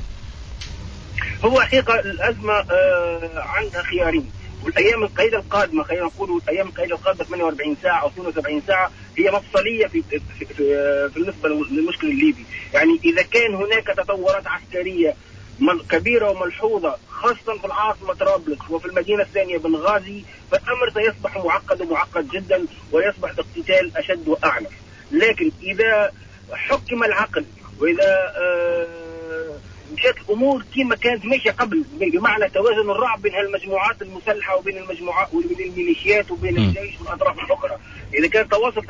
S7: هو حقيقة الأزمة عندها خيارين، والأيام القليلة القادمة خلينا نقول الأيام القليلة القادمة 48 ساعة أو 72 ساعة هي مفصلية في بالنسبة للمشكل الليبي. يعني إذا كان هناك تطورات عسكرية كبيرة وملحوظة خاصة في العاصمة طرابلس وفي المدينة الثانية بنغازي، فالأمر سيصبح معقد جدا ويصبح الاقتتال أشد وأعنف. لكن إذا حكم العقل وإذا مشات الأمور كما كانت ماشية قبل، بمعنى توازن الرعب بين المجموعات المسلحة وبين المجموعات وبين الميليشيات وبين الجيش والأطراف الأخرى، إذا كان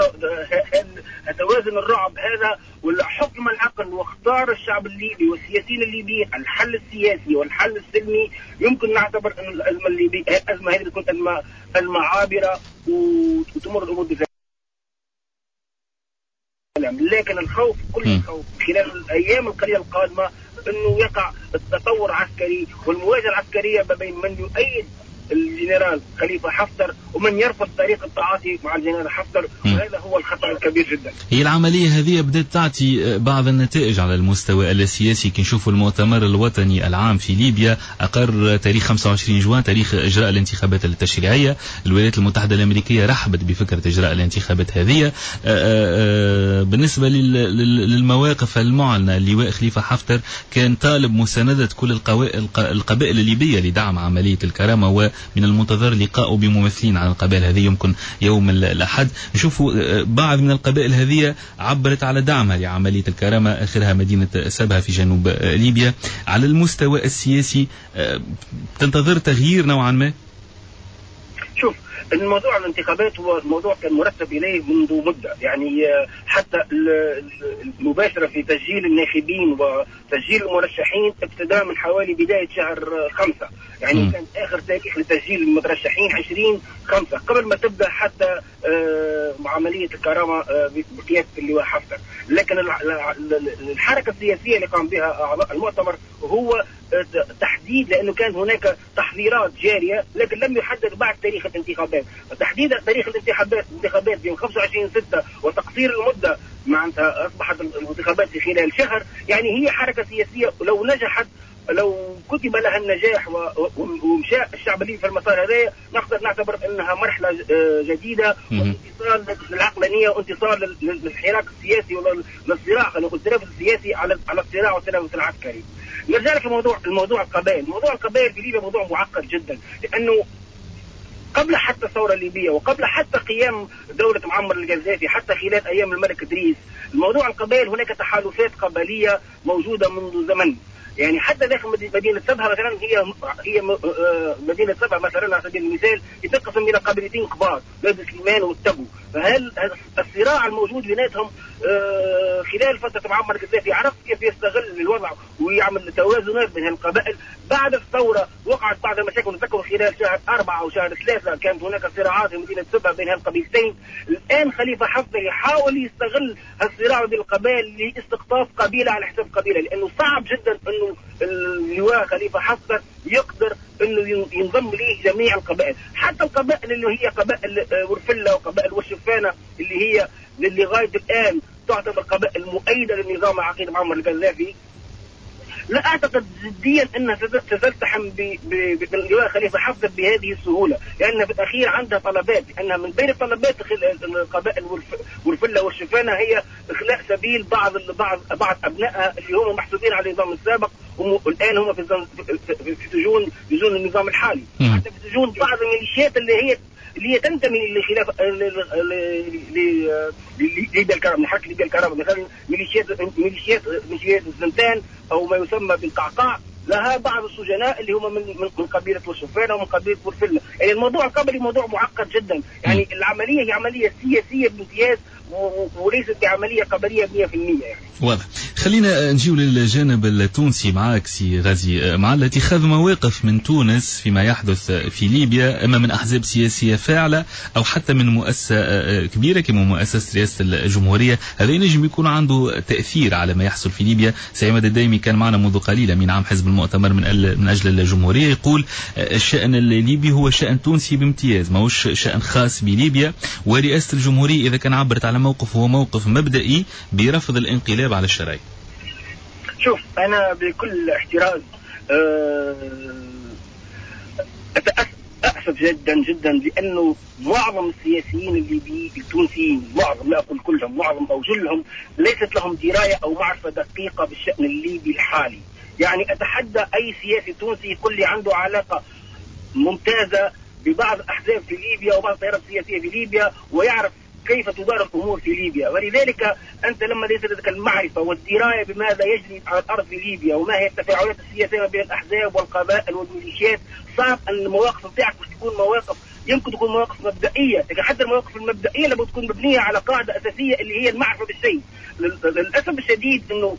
S7: توازن الرعب هذا وحكم العقل واختار الشعب الليبي والسياسيين الليبيين الحل السياسي والحل السلمي، يمكن نعتبر أن الأزمة الليبية الأزمة هذه تكون أزمة عابرة وتمر الأمور بسلام. لكن الخوف كل الخوف خلال الأيام القليلة القادمة أنه يقع التطور العسكري والمواجهة العسكرية بين من يؤيد الجنرال خليفة حفتر ومن يرفض طريق التعاطي مع الجنرال حفتر، وهذا هو الخطر الكبير جدا.
S1: هي العملية هذه بدأت تعطي بعض النتائج على المستوى السياسي. كي نشوفوا المؤتمر الوطني العام في ليبيا أقر تاريخ 25 جوان تاريخ إجراء الانتخابات التشريعية. الولايات المتحدة الأمريكية رحبت بفكرة إجراء الانتخابات هذه. بالنسبة للمواقف المعلنة، اللواء خليفة حفتر كان طالب مساندة كل القبائل الليبية لدعم عملية الكرامة، ومن المنتظر لقاءه بممثلين عن القبائل هذه يمكن يوم الأحد. نشوفوا بعض من القبائل هذه عبرت على دعمها لعملية الكرامة، آخرها مدينة سبها في جنوب ليبيا. على المستوى السياسي تنتظر تغيير نوعا ما؟
S7: شوف، الموضوع الانتخابات هو الموضوع كان مرتب إليه منذ مدة، يعني حتى المباشرة في تسجيل الناخبين وتسجيل المرشحين ابتداء من حوالي بداية شهر 5، يعني كان آخر تاريخ لتسجيل المترشحين 20/5 قبل ما تبدأ حتى عملية الكرامة بقيادة اللواء حفتر. لكن الحركة السياسية اللي قام بها أعضاء المؤتمر هو تحديد، لأنه كان هناك تحضيرات جارية لكن لم يحدد بعد تاريخ الانتخابات. تحديد تاريخ الانتخابات يوم 25/6 وتقصير المدة معناتها أصبحت الانتخابات في خلال شهر، يعني هي حركة سياسية لو نجحت، لو كتب لها النجاح ومشى الشعب الليبي في المسار هذا، نقدر نعتبر انها مرحله جديده وانتصار للعقلانيه وانتصار للحراك السياسي وللصراع والتنافس السياسي على الصراع والتنافس العسكري. نرجع لك الموضوع القبائل. موضوع القبائل في ليبيا موضوع معقد جدا، لانه قبل حتى الثورة الليبية وقبل حتى قيام دولة معمر القذافي، حتى خلال أيام الملك إدريس، الموضوع القبائل هناك تحالفات قبلية موجودة منذ زمن.
S8: يعني حتى داخل مدينة سبها مثلا، هي مدينة سبها مثلا على سبيل المثال يتقسم إلى قبيلتين كبار، بلاد سليمان والتبو. فهل الصراع الموجود بيناتهم خلال فترة معمر القذافي عرف كيف يستغل الوضع ويعمل توازنات بين القبائل. بعد الثورة وقعت بعض المشاكل، نتذكر خلال شهر 4 أو شهر 3 كانت هناك صراعات في مدينة سبها بين هالقبيلتين. الآن خليفة حفتر يحاول يستغل الصراع بين القبائل لاستقطاب قبيلة على حساب قبيلة، لأنه صعب جدا أنه اللواء خليفة حفتر يقدر أنه ينضم ليه جميع القبائل، حتى القبائل اللي هي قبائل ورفلة وقبائل وشفانة اللي لغاية الآن تعتبر قبائل مؤيدة للنظام عقيد معمر القذافي. لا أعتقد جديا أنها ستلتحم باللواء خليفة حفتر بهذه السهولة، لأن في الأخير عندها طلبات، لأنها من بين الطلبات القبائل والفلة والشفانة هي إخلاء سبيل بعض أبنائها اللي هم محسوبين على النظام السابق، والآن هم في سجون النظام الحالي، حتى في سجون بعض الميليشيات اللي هي تنتمي لخلاف ليبيا الكرامة، من حركة ليبيا الكرامة، مثلا ميليشيات الزنتان أو ما يسمى بالقعقاع، لها بعض السجناء اللي هم من قبيلة والشفانة ومن قبيلة والفلة. يعني الموضوع القبلي موضوع معقد جدا، يعني العملية هي عملية سياسية بامتياز وليست بعملية قبلية 100% يعني.
S1: واضح. خلينا نجيو للجانب التونسي معك سي غازي، مع اتخاذ مواقف من تونس فيما يحدث في ليبيا، اما من احزاب سياسيه فاعله او حتى من مؤسسه كبيره كما مؤسسه رئاسه الجمهوريه، هذا ينجم يكون عنده تاثير على ما يحصل في ليبيا. سي عماد الدايمي كان معنا منذ قليل من عام حزب المؤتمر من اجل الجمهوريه، يقول الشان الليبي هو شان تونسي بامتياز، ماهوش شان خاص بليبيا، ورئاسه الجمهوريه اذا كان عبرت على موقف هو موقف مبدئي برفض الانقلاب على الشرعي.
S8: شوف، أنا بكل احتراز أأسف جدا جدا، لأنه معظم السياسيين الليبيين التونسيين، معظم، لا أقول كلهم، معظم أو جلهم ليست لهم دراية أو معرفة دقيقة بالشأن الليبي الحالي. يعني أتحدى أي سياسي تونسي يقول لي عنده علاقة ممتازة ببعض الأحزاب في ليبيا وبعض التيارات السياسية في ليبيا ويعرف كيف تدار الأمور في ليبيا. ولذلك أنت لما ليس لديك المعرفة والدراية بماذا يجري على الأرض في ليبيا وما هي التفاعلات السياسية بين الأحزاب والقبائل والميليشيات، صعب أن المواقف بتاعك تكون مواقف، يمكن تكون مواقف مبدئية، لكن حتى المواقف المبدئية لابد تكون مبنية على قاعدة أساسية اللي هي المعرفة بالشيء. للأسف الشديد أنه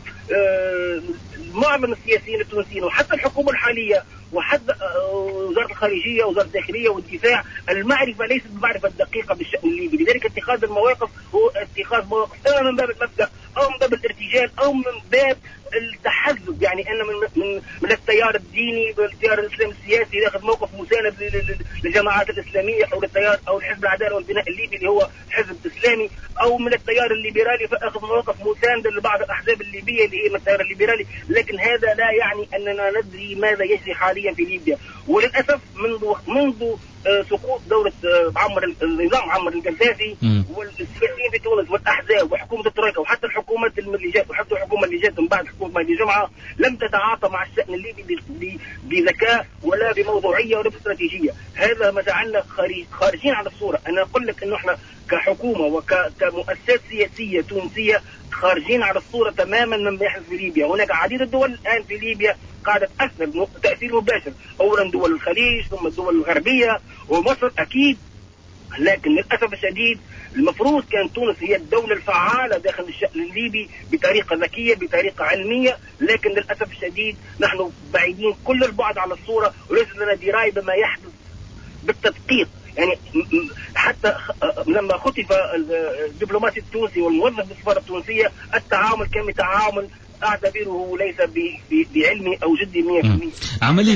S8: معظم السياسيين التونسيين وحتى الحكومة الحالية وحتى وزارة الخارجية ووزارة الداخلية والدفاع، المعرفة ليست بالمعرفة الدقيقة بالشأن الليبي. لذلك اتخاذ المواقف هو اتخاذ مواقف إما من باب المبدأ أو من باب الارتجال أو من باب التحزب، يعني أن من التيار الديني والتيار الإسلامي السياسي ياخذ موقف مساند للجماعات الإسلامية أو للتيار أو الحزب العدالة والبناء الليبي اللي هو حزب إسلامي، أو من التيار الليبرالي فأخذ موقف مساند لبعض الأحزاب الليبية اللي هي من التيار الليبرالي. لكن هذا لا يعني أننا ندري ماذا يجري حاليا في ليبيا. وللأسف منذ سقوط دولة النظام معمر القذافي والسياسيين في تونس والأحزاب وحكومة الترويكا وحتى الحكومات اللي جات وحتى الحكومة اللي جات من بعد حكومة مهدي جمعة لم تتعاطى مع الشأن الليبي بذكاء ولا بموضوعية ولا باستراتيجية. هذا ما جعلنا خارجين عن الصورة. أنا أقول لك إنه إحنا كحكومة وكمؤسسات سياسية تونسية خارجين على الصورة تماما مما يحدث في ليبيا. هناك عديد الدول الآن في ليبيا قاعدة تأثر تأثير مباشر، أولا دول الخليج ثم الدول الغربية ومصر أكيد. لكن للأسف الشديد المفروض كان تونس هي الدولة الفعالة داخل الشأن الليبي بطريقة ذكية بطريقة علمية، لكن للأسف الشديد نحن بعيدين كل البعد على الصورة وليس لنا دراية بما يحدث بالتدقيق. يعني حتى لما خطف الدبلوماسي التونسي والموظف بالسفارة التونسية التعامل كان تعامل أعتبره ليس بعلمي أو جدي 100%.
S1: عملية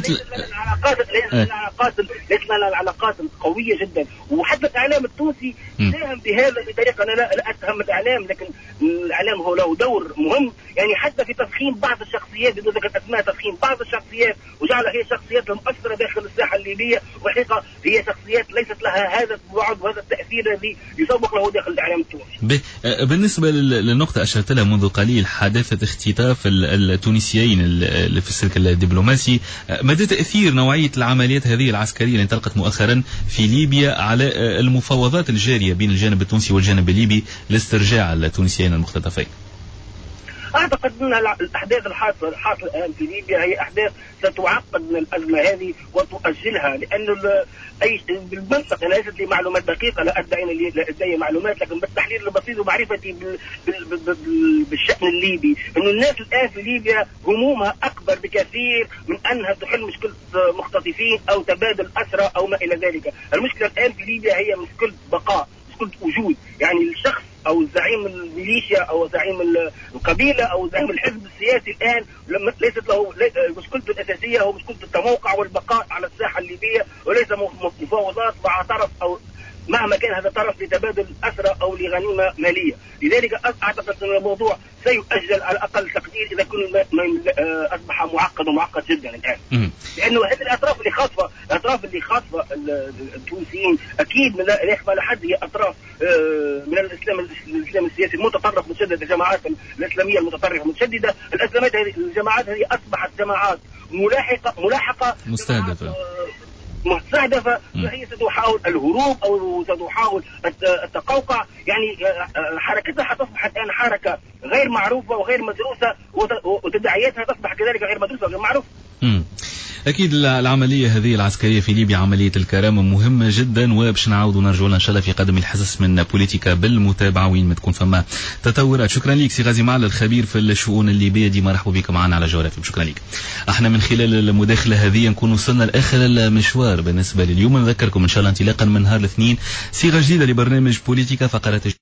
S8: ليس لنا العلاقات القوية جدا، وحتى الإعلام التونسي ساهم بهذا بطريقة. أنا لا أتهم الإعلام، لكن الإعلام هو له دور مهم، يعني حتى في تضخيم بعض الشخصيات بدون ذكر أسماء، تضخيم بعض الشخصيات وجعلها هي شخصيات مؤثرة داخل الساحة الليبية، وحقيقة هي شخصيات ليست لها هذا البعد وهذا التأثير الذي يسوق له داخل الإعلام التونسي.
S1: بالنسبة للنقطة أشرت لها منذ قليل، حادثة اختطاف التونسيين في السلك الدبلوماسي، مدى تأثير نوعية العمليات هذه العسكرية اللي انطلقت مؤخرا في ليبيا على المفاوضات الجارية بين الجانب التونسي والجانب الليبي لاسترجاع التونسيين المختطفين؟
S8: اعتقد ان الاحداث الحاصله الان في ليبيا هي احداث ستعقد من الازمه هذه وتؤجلها، لانه بالمنطق انا ليست لي معلومات دقيقه، لا ادعي معلومات، لكن بالتحليل البسيط ومعرفتي بالشان الليبي انه الناس الان في ليبيا همومها اكبر بكثير من انها تحل مشكله مختطفين او تبادل اسرى او ما الى ذلك. المشكله الان في ليبيا هي مشكله بقاء، مشكله وجود، يعني الشخص او زعيم الميليشيا او زعيم القبيله او زعيم الحزب السياسي الان ليست له مشكلته الاساسيه هو مشكله التموقع والبقاء على الساحه الليبيه، وليس مفاوضات مع طرف او مهما كان هذا الطرف لتبادل أسرى أو لغنيمة مالية. لذلك أعتقد أن الموضوع سيؤجل على أقل تقدير إذا كل أصبح معقد جدا الآن. لأنه هذه الأطراف اللي خاطفة التونسيين أكيد من لا يخفى لحد هي أطراف من الإسلام السياسي المتطرف متشدد، الجماعات الإسلامية المتطرفة المتشددة. الجماعات هذه أصبحت جماعات ملاحقة
S1: مستهدفة
S8: فهي ستحاول الهروب أو ستحاول التقوقع، يعني حركتها حتصبح الآن حركة غير معروفة وغير مدروسة، وتداعياتها تصبح كذلك غير مدروسة وغير معروفة.
S1: أكيد العملية هذه العسكرية في ليبيا عملية الكرامة مهمة جدا، وباش نعاودوا نرجعوا إن شاء الله في قدم الحسس من بوليتيكا بالمتابعة وين ما تكون فما تطورات. شكرا لك سي غازي معلل الخبير في الشؤون الليبية، دي مرحبا بك معنا على جوهر FM. شكرا لك. احنا من خلال المداخلة هذه نكون وصلنا لآخر المشوار بالنسبة لليوم. نذكركم إن شاء الله انطلاقا من نهار الاثنين صيغة جديدة لبرنامج بوليتيكا فقرات